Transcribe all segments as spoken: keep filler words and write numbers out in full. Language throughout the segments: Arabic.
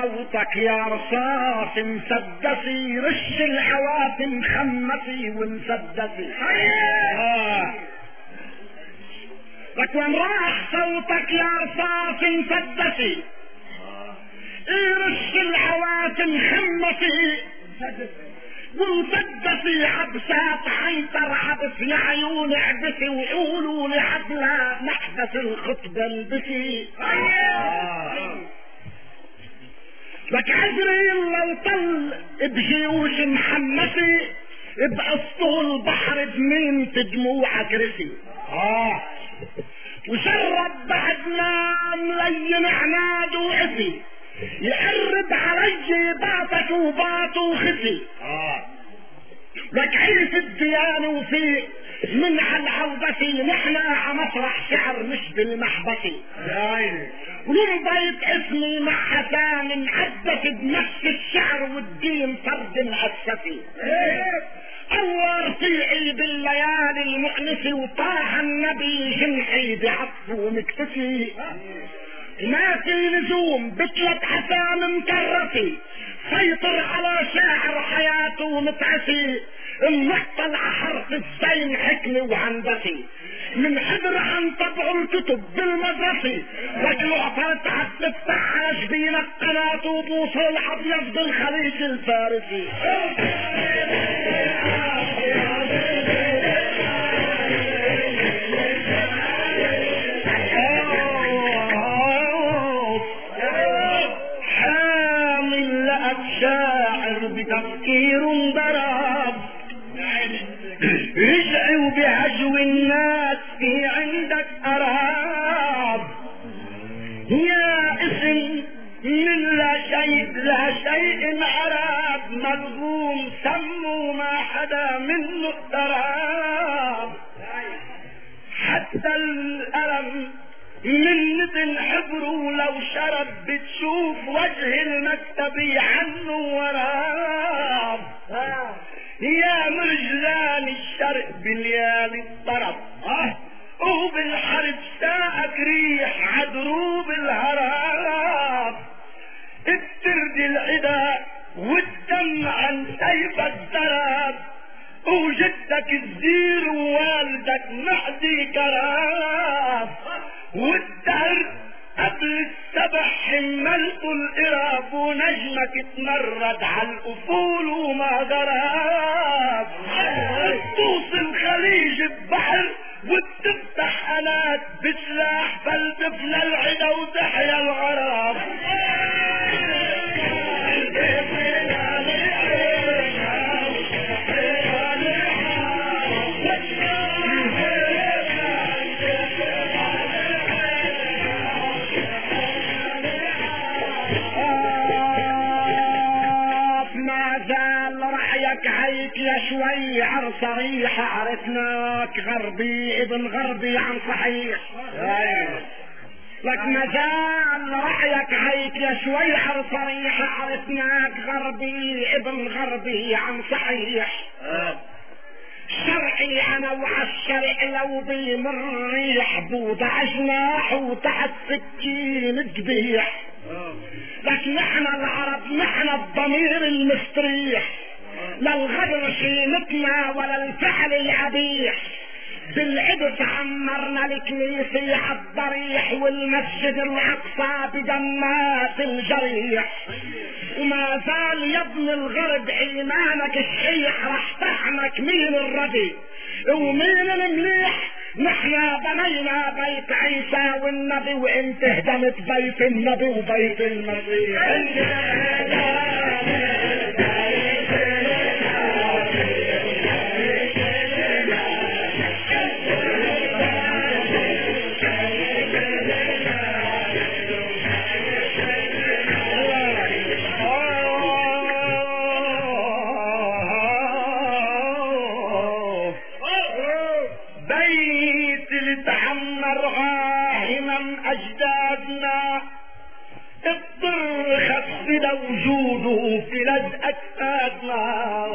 صوتك يا رصاص مسدسي، رش العواتم خمسي ومسدسي. آه. لك وين راح صوتك يا رصاص مسدسي، رش العواتم خمسي ومسدسي، عبسات عنتر عبس يا عيون عبسي، وقولوا لحبلة نحبس الخطبة البسي. لك عزريل لو طل بجيوش محمسي، بقسطول البحر بمين دموعك رسي. اه وشرب بعد ما ملين عناد وعسي، يقرب علي باطك وباط وخسي. اه لك عيف الديانة وفي من على عودتي، نحنا عمسرح شعر مش بالمحبسي. ولنضيت اسمي مع حسان محدث بنفس الشعر والدين فرد مؤسسي. أول في عيد الليالي المؤنسي، وطاح النبي جنحي بعطف ومكتفي. ما في لزوم بثلاث حسام مكرفي، سيطر على شاعر حياته متعسي. المحطل حرف الزين حكمي وهندسي، من حضر عن طبع الكتب بالمدرسي. لكن اعطرت عالتفتح على جبين القناة، وبوصل الابيض بالخليج الفارسي. حامل لأب شاعر بتفكير ضرب، رجعوا بهجو الناس في عندك أرهاب. يا اسم من لا شيء لا شيء عرب، ملغوم سموا ما حدا منه اقتراب. حتى الألم من نتن حبره لو شرب، بتشوف وجه المكتبي عنه وراب. يا مرجلان الشرق بليالي الطرب، اه وبالحرب ساقك ريح عدروب الهراب. الترد العدا والدم عن سيف الزراب، وجدك الزير ووالدك معدي كراب. والدهر قبل السبح حملت القراب، ونجمك تمرد على الافول وما ضرب. توصل خليج البحر وتفتح قناة بسلاح فلتف للعدا وتحيا الغراب. هيك يا شوي عر صريح، عرفناك غربي ابن غربي عن صحيح. لك مازال رأيك هيك يا شوي عر صريح، عرفناك غربي ابن غربي عن صحيح. شرعي انا وعالشرع لو بيمر ريح، بوضع جناح وتحت سكين الذبيح. لكن نحن العرب نحن الضمير المستريح، لا الغدر شيمتنا ولا الفعل العبيح. بالعبس عمرنا الكنيسة عالضريح، والمسجد الاقصى بدمات الجريح. وما زال يبني الغرب ايمانك الشيح، راح تحمك مين الردي ومين المليح. نحنا بنينا بيت عيسى والنبي، وانت هدمت بيت النبي وبيت المسيح. أجدادنا اضطر خفنا وجوده في لزق أجسادنا.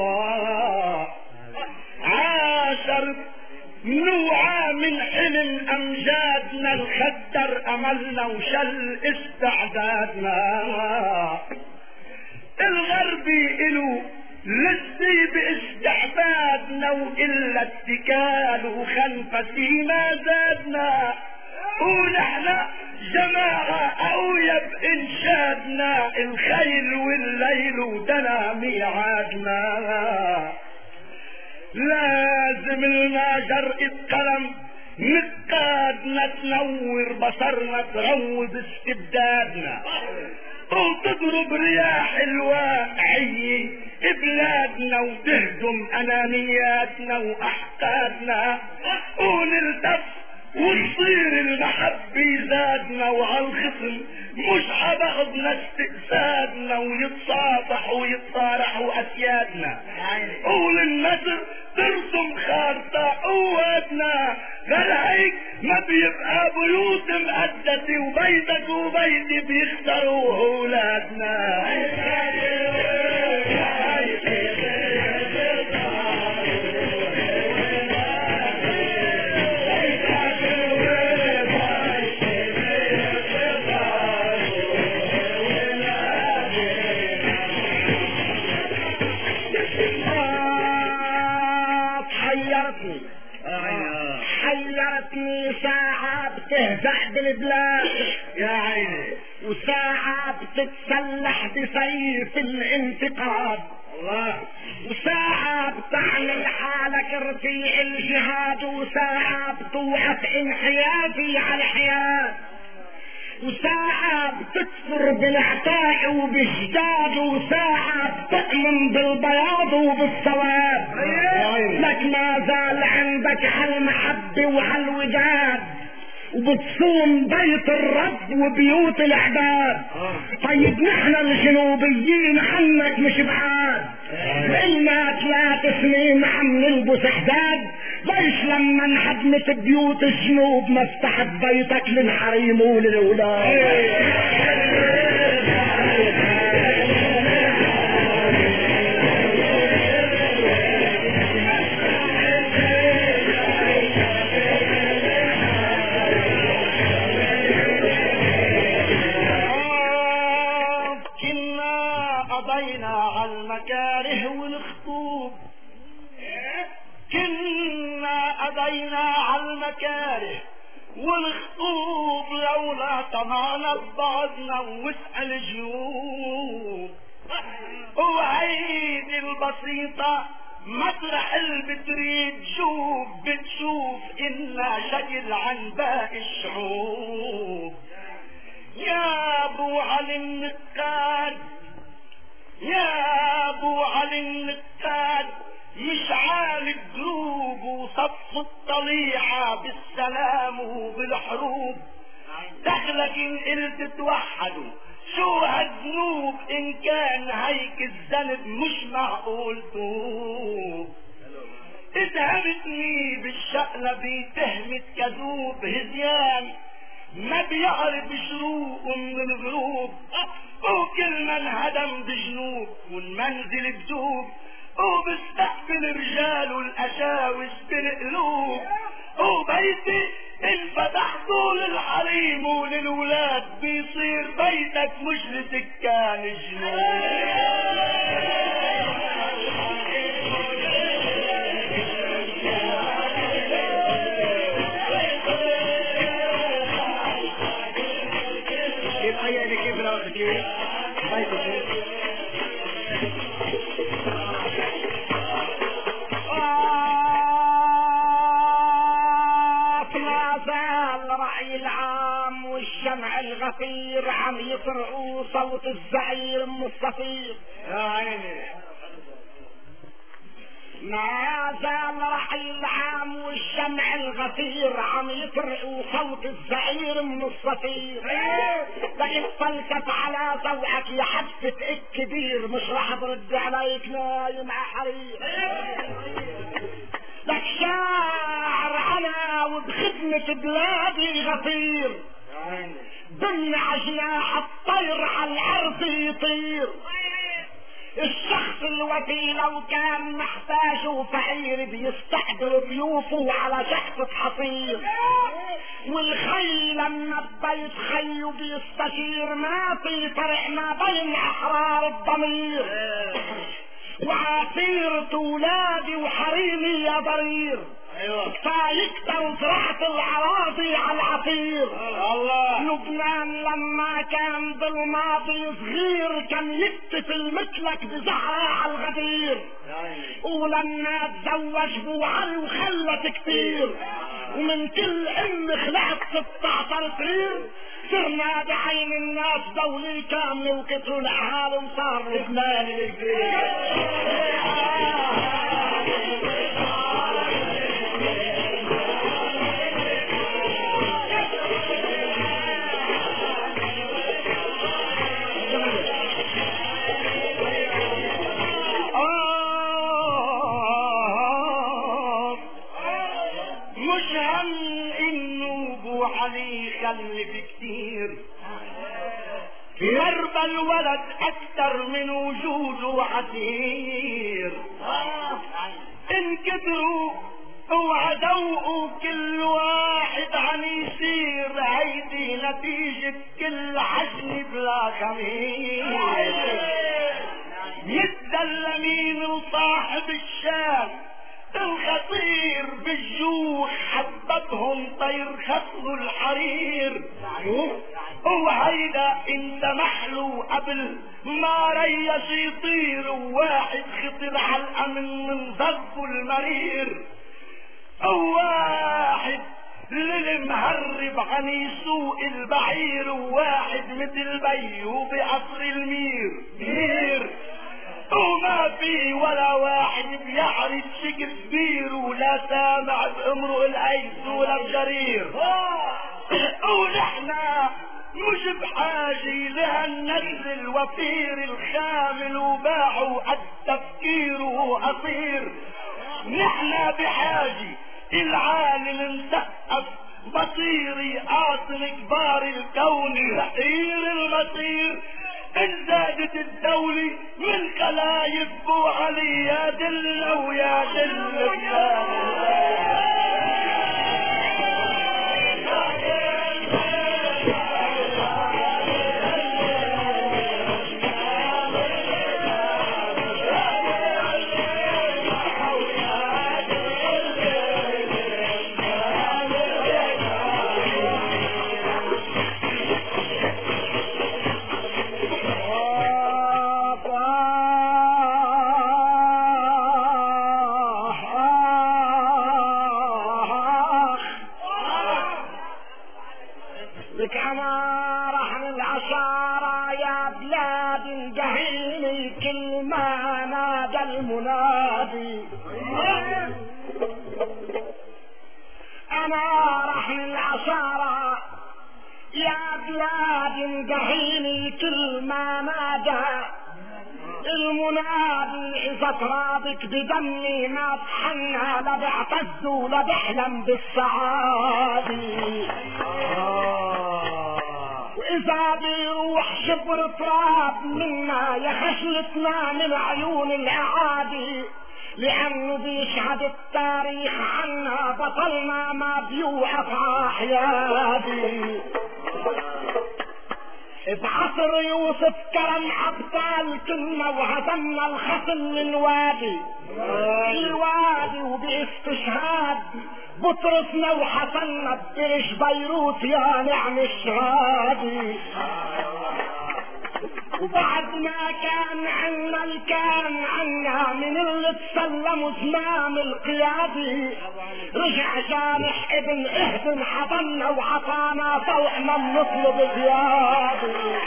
عاشر نوعا من حلم أمجادنا، الخدر أملنا وشل استعدادنا. في إلو لسي باستعبادنا وإلا اتكال وخنفسي ما زادنا ونحن جماعة قوية بإنشادنا الخيل والليل ودنا ميعادنا لازم لنا جرأة قلم نقادنا تنور بصرنا تروض استبدادنا وتضرب رياح الواقعية بلادنا وتهدم انانياتنا واحقادنا ونلتف وتصير المحبة زادنا وعالخصم مش حبغضنا استئسادنا ويتصافح ويتصارحوا اسيادنا وللنسر ترسم خارطة قواتنا غير هيك ما بيبقى بيوت مقدسة وبيتك وبيتي بيخسروا اولادنا حيرتني ساعة بتهزأ بالبلاد يا عيني وساعة بتتسلح بسيف الانتقاد الله وساعة بتعمل حالك رفيع الجهاد وساعة بتوقف انحيازي على الحياة وساعة بتكفر بالعطاء وبالجداد وساعة بتؤمن بالبياض وبالسواد لك ما زال عندك هالمحبة وهالوداد وبتصوم بيت الرب وبيوت العباد طيب نحن الجنوبيين عنك مش بعاد وإلنا ثلاث سنين عم نلبس حداد ليش لما انهدمت بيوت الجنوب ما فتحت بيتك للحريم وللأولاد المكاره والخطوب كنا قضينا على المكاره والخطوب لولا طمعنا ببعضنا واسأل جيوب وهيدي البسيطة مطرح اللي بتريد شوف بتشوف إنا شكل عن باقي الشعوب يا ابو علي النقاد يا ابو علي النقاد مش عالي القلوب وصف الطليعة بالسلام وبالحروب دخلك ان قلت توحدوا شو هالذنوب ان كان هيك الذنب مش معقول توب اتهمتني بالشقلبي تهمت كذوب هزيان ما بيعرف شروق من الغروب وكل من هدم بجنوب والمنزل بذوب وبستقبل رجال والاشاوس بالقلوب وبيتي انفتح طول الحريم وللولاد بيصير بيتك مش لسكان جنوب الرأي العام والشمع الغفير عم يطرقوا صوت الزعير ام الصفير يا عيني ما زال رأي العام والشمع الغفير عم يطرقوا صوت الزعير ام الصفير لكن فلسف على ضوعك يا حدفة اك كبير مش راح برد عليك نايم حرير لك شاعر انا وبخدمة بلادي غفير بمنع جناح الطير على الارض يطير الشخص الوفي لو كان محتاج وفقير بيستحضر ضيوفه على شحفة حصير والخي لما بيت خي بيستشير ما في فرق ما بين احرار الضمير. وعصيرة ولادي وحريمي يا ضرير فيكتر زرعة الأراضي على العصير. الله. لبنان لما كان بالماضي صغير كان يكتف المسلك بزهرة على الغدير، ولما تزوج بو علي وخلت كتير، ومن كل ام خلعت ستاشر سرير. صرنا بعين الناس دولي كاملة وكتروا الاهالي وصار لبنان الكبير. علي خلف كتير في مربى الولد اكتر من وجوده عسير. ان كتروا وعدوا كل واحد عن يصير، هيدي نتيجة كل عجن بلا خمير. يتدلمين وصاحب الشام الخطير بالجوع حببهم طير خصلوا الحرير. وهيدا انت محلو قبل ما ريش يطير، وواحد خطر على الامن من ضربه المرير. واحد للمهرب عن يسوق البعير، وواحد مثل بيه بقصر المير مير. وما في ولا واحد بيعرف شكسبير، ولا سامع بامرؤ القيس ولا بجرير. ونحنا مش بحاجة لهالنسل الوفير الخامل وباعوا التفكير وقصير. نحنا بحاجة العالم مسقف بصيري قاطن كبار الكون تحير المصير. ان زادت الدولة من خلايف بو علي يا دل ويا دل ترابك بدمي ما تحنى لا بعتز ولا بحلم بالسعادة. واذا بيروح شبر تراب منا يخشلتنا من عيون الاعادي، لانه بيشهد التاريخ عنا بطلنا ما بيوقف عاحيادي. بعصر يوسف كرم ابطال كنا وهزمنا الخصم من وادي الوادي، وباستشهاد بطرسنا وحصلنا بدرش بيروت يا نعم الشهادي. وبعد ما كان عنا الكان عنا من اللي تسلموا زمام القيادي، رجع جانح ابن اهدن حضنا وعطانا طوعنا نطلب زيادة.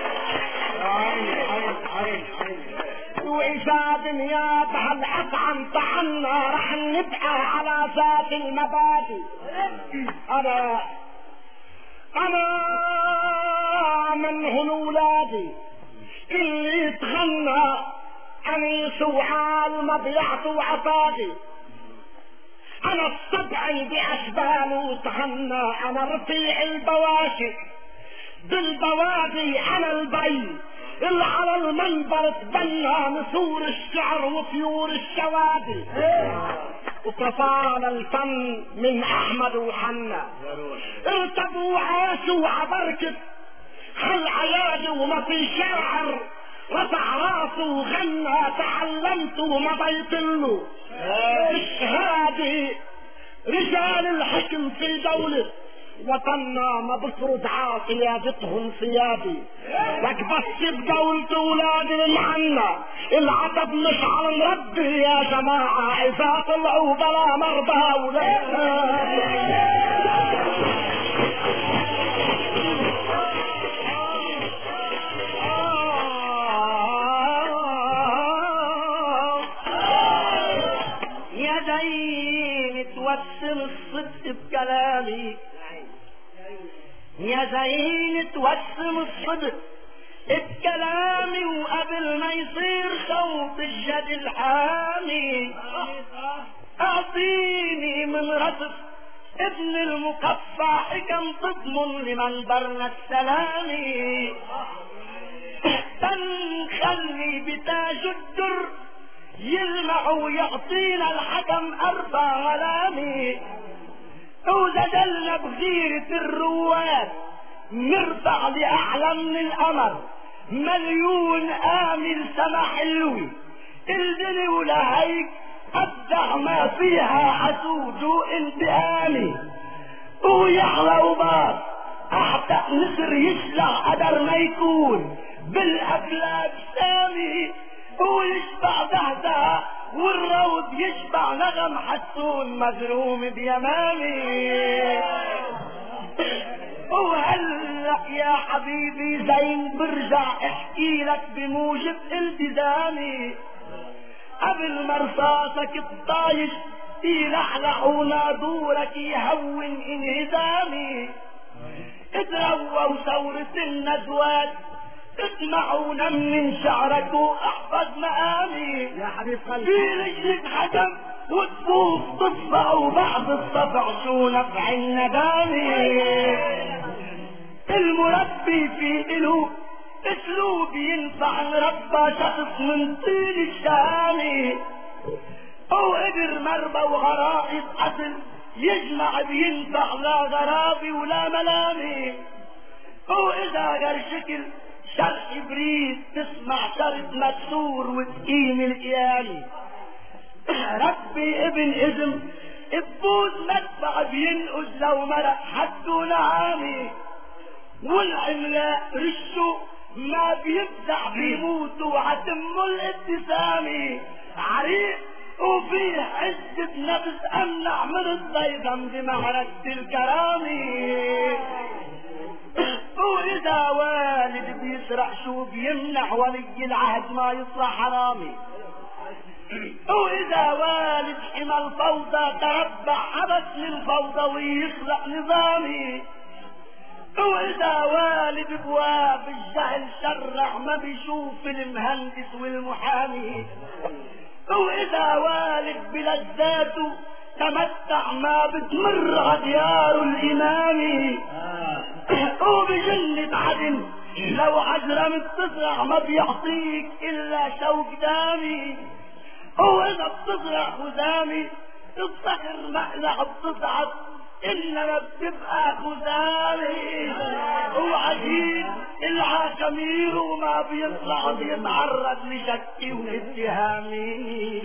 واذا دنيا بهالاطعم طعنا رح نبقى على ذات المبادئ. انا انا من هن ولادي اللي يتغنى انيس وعال ما بيعطوا عطادي. انا السبعي باشباله تغنى، انا رفيع البواشي بالبوادي، انا البي اللي على المنبر تبنى نسور الشعر وطيور الشوادي. وطفانا الفن من احمد وحنا ارتبوا وعاشوا عبركة هالعيادي وما في شاعر رفع راسه وغنى تعلمت ومضيت له الشهادة رجال الحكم في دولة وطننا ما بفرض على سيادتهم سيادي لك بس بدولة اولاد المعنى العتب مش على مربي يا جماعة اذا طلعوا بلا مرضى ولا يا زين توسم الصدق بكلامي يا زين توسم الصدق بكلامي وقبل ما يصير صوت الجد الحامي اعطيني من رصف ابن المقفع حكم تضمن لمنبرنا السلامي تنخلي بتاج الدر يلمع ويعطينا الحكم اربع غلامي وزجلنا بغيرة الرواد نرفع لأعلى من القمر مليون آمل سما حلوي الدنيا ولا هيك أبدع ما فيها حسود وانتقامي ويحلى وباط أحتى نسر يشلع قدر ما يكون بالأفلاك سامي ويشبع دهده والروض يشبع نغم حسون مزروم بيمامي وهلأ يا حبيبي زين برجع احكي لك بموجب التزامي قبل مرصاصك الطايش يلحلح ونادورك يهون انهزامي اتروى وثورة الندوات اسمعونا من شعرك واحفظ مقامي يا حبيب قلبي في رجلك حكم وتفوق تصفع وبعد الصفع شو نفع الندامي المربي في إله اسلوب ينفع نربى شخص من طين الشامي او قدر مربى وغرائب اصل يجمع بينفع لا غرابي ولا ملامي او اذا غير شكل شرح بريد تسمع شرط مكسور وتقيم القيامي ربي ابن اذن ببوز مدفع بينقذ لو مرق حده نعامي والعملاء رشو ما بيفزع بيموتوا عتمه الابتسامي عريق وفيه عزة نفس امنع من الضيغم بمعركة الكرامي واذا والد بيسرع شو بيمنع ولي العهد ما يطلع حرامي واذا والد حمى الفوضى تربع حبس للفوضى ويخلق نظامي واذا والد بواب الجهل شرع ما بيشوف المهندس والمحامي واذا والد بلذاته تمتع ما بتمر عديار الامامي وبجنة عدن لو عجرمت تزرع ما بيعطيك الا شوك دامي واذا بتزرع خزامي الصخر مقلع بتصعد انما بتبقى خزامي وعجيب العشمير وما بيطلع بيتعرض لشكي واتهامي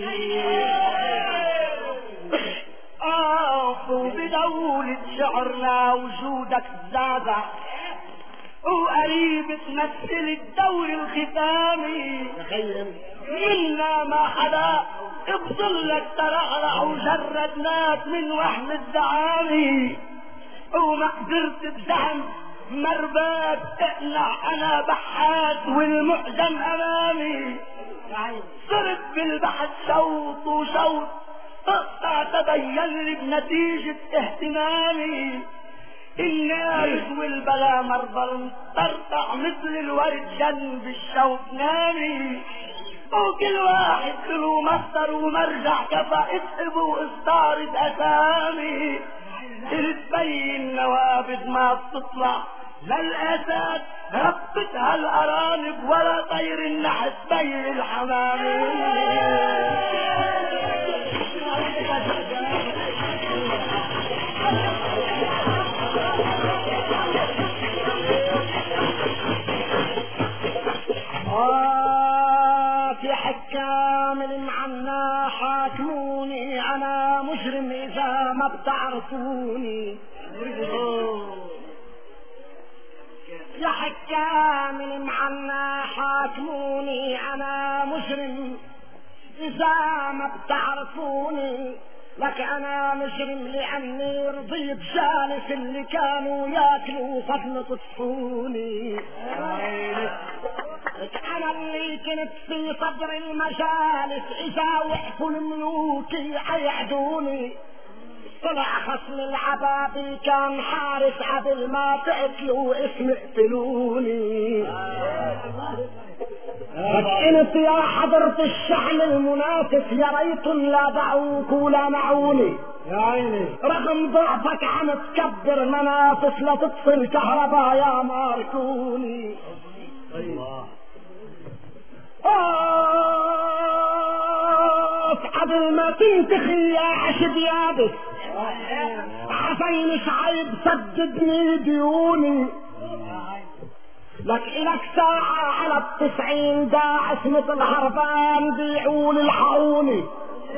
اعطوا بدولة شعرنا وجودك زازع وقريب تمثل الدور الختامي منا ما حدا بظلك ترعرع وجردناك من وهم الدعامي وما قدرت بزعم مرباك اقنع انا بحات والمعجم امامي صرت بالبحث شوط وشوط تقطع تبين لي بنتيجة اهتمامي الناس والبلا مرضى ترتع مثل الورد جنب الشوط نامي وكل واحد له مصدر ومرجع كفى اسحب واستعرض اسامي تبين نوابذ ما بتطلع للاسد ربتها الارانب ولا طير النحس بين الحمامي ما بتعرفوني يا حكام المعنى حاكموني انا مجرم اذا ما بتعرفوني لك انا مجرم لاني رضيت جالس اللي كانوا ياكلوا فضل تصفوني لك انا اللي كنت في صدر المجالس اذا وقفوا الملوك يعدوني طلع خصم العبابي كان حارس قبل ما تقتلوا اسم اقتلوني انت يا حضرة الشحن المنافس يا ريت لا دعوك ولا معوني يا عيني رغم ضعفك عم تكبر منافس لا تطفي الكهرباء يا ماركوني الله قبل ما تنتخي يا عشب يابس عفين شعيب سددني ديوني لك إلك ساعة على التسعين داعس مثل هربان بيعون الحقوني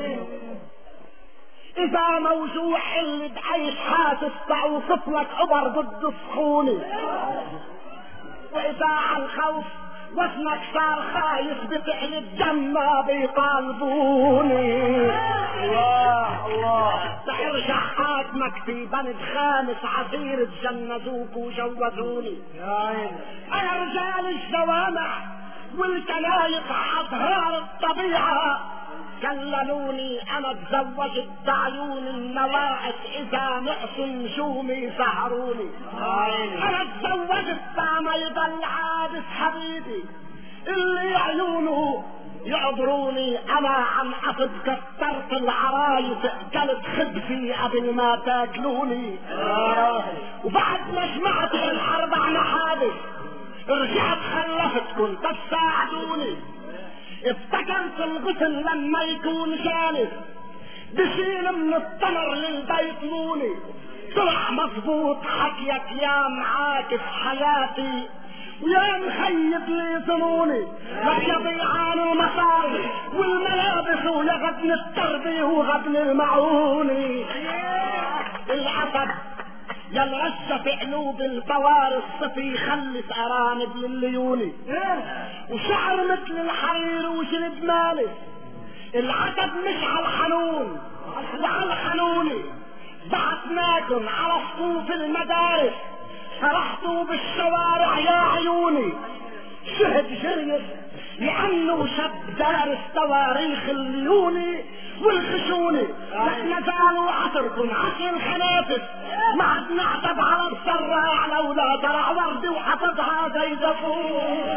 إذا موجوع اللي بعيش حاسس توصف لك عبر ضد صحوني وإذا على الخوف واسمك صار خايف بتحلي الدم ما بيطالبوني الله الله سحر شحات مكتي بند خامس عصير تجنزوك وجوزوني يا عيني انا رجال الجوامع والكلايق اظهار الطبيعة كللوني انا اتزوجت بعيون النواعس اذا نقص نجومي سهروني انا اتزوجت ما يضل عابس حبيبي اللي عيونه يعذروني انا عن قصد كسرت العرايس اكلت خبزي قبل ما تاكلوني وبعد ما سمعت الاربع محادث رجعت خلفتكم تساعدوني افتكرت الغسل لما يكون جانب بشيل من التمر للبيت موني طلع مظبوط حكيك يا معاكس حياتي ويا مخيب لي ظنوني لك يا بيعان المصاري والملابس ويا غبن التربي وغبن المعوني العصب يا العشة في قلوب البوار الصفي يخلص ارانب لليوني وشعر مثل الحرير وجلد مالس العتب مش على الحنون وعلى الحنوني بعثناكم على صفوف المدارس فرحتوا بالشوارع يا عيوني شهد جريس لانه شاب دارس تواريخ الليوني والخشوني احنا زالوا عصركم عصر الخنافس ما عاد نعتب على السراع لولا زرع وردي وحفظها زي زفون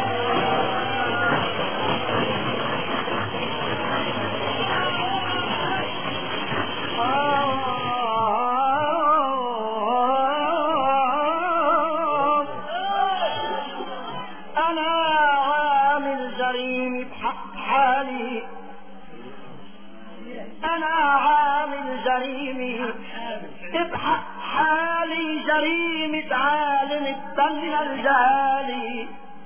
انا عامل جريمي ابحث حالي جريمة عالم الدنيا الجهالي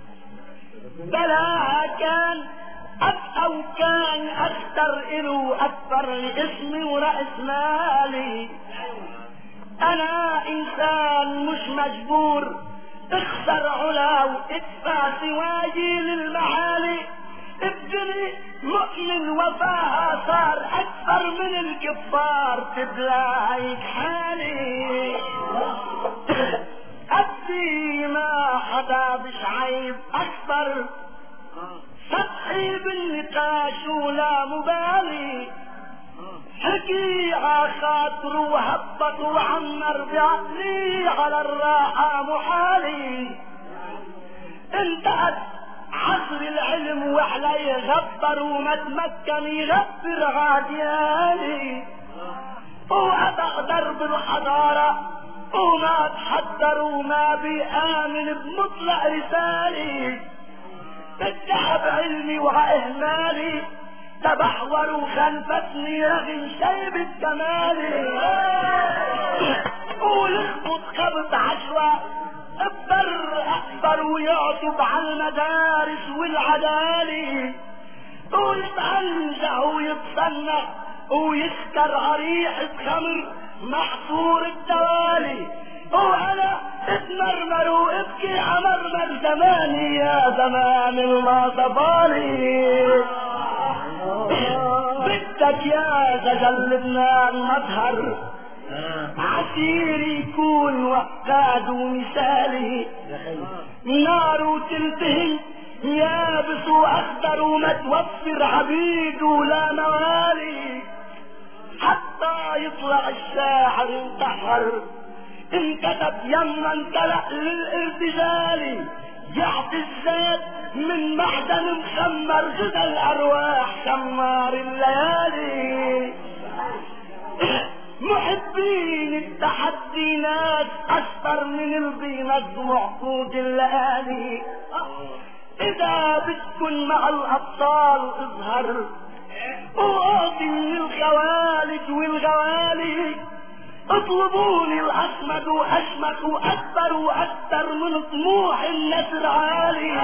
بلا كان اب او كان اكثر له اكثر لاسمي ورأس مالي انا انسان مش مجبور اخسر علا وادفع سواجي للمعالي ابجني مؤمن وفاها صار اكثر من الكفار تبلايك حالي ابدي ما حدا بشعيب اكثر سطحي بالنقاش ولا مبالي حكي عخاطر وهبط وعمر بعقلي على الراحة محالي انتهت عصر العلم وعلي غبر وما تمكن يغبر عادياني وأبع درب الحضارة وما اتحضر وما بيآمن بمطلع رسالي بالتعب علمي وإهمالي تبحور وخلفتني رغم شيب كمالي ولخبط خبط عشوة اكبر اكبر ويعطب على المدارس والعدالي ويتعنجع ويتصنع ويسكر عريحة خمر محصور التوالي، وانا اتمرمر وابكي عمرمر زماني يا زمان ما صفالي. بدك يا زجل لبنان مظهر عسير يكون وقاد ومثالي، نار تلتهي يابس واخضر وما توفر عبيد ولا موالي، حتى يطلع الشاعر انتحر انكتب يما انطلع للارتجال، يعطي الزاد من معدن مخمر غدا الارواح شمار الليالي. محبين التحدي ناس اشطر من البينظم عقود الليالي، اذا بدكن مع الابطال اظهر وقاضي من الخوالد والغوالي، اطلبوني الاسمد واشمخ واكبر واكثر من طموح النسر عالي،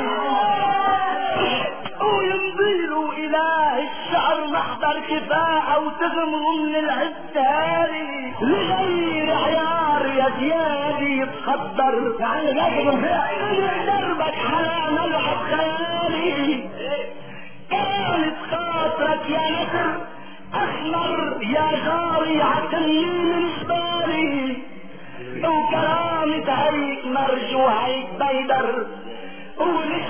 وينزلوا اله الشعر محضر كفاحه وتغمروا من العز هالي، لغير عيار يا زيادي يتخدر يعني لازم دربك على ملعب خيالي. كانت خاطرك يا نسر احمر يا جاري عتني من جبالي، وكرامة هيك مرجو هيك بيدر، ولك